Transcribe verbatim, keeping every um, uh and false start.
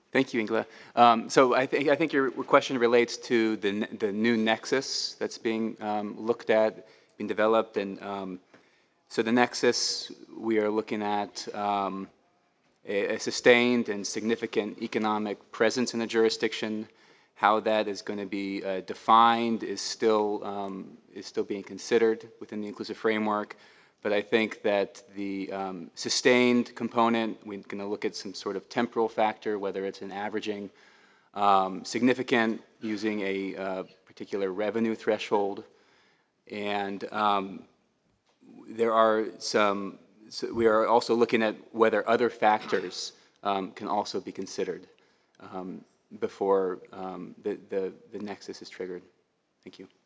Thank you, Ingela. Um, so I think I think your question relates to the ne- the new nexus that's being um, looked at, being developed, and um, so the nexus we are looking at um, a, a sustained and significant economic presence in the jurisdiction. How that is going to be uh, defined is still um, is still being considered within the inclusive framework. But I think that the um, sustained component, we're going to look at some sort of temporal factor, whether it's an averaging, um, significant using a uh, particular revenue threshold. And um, there are some, so we are also looking at whether other factors um, can also be considered um, before um, the, the, the nexus is triggered. Thank you.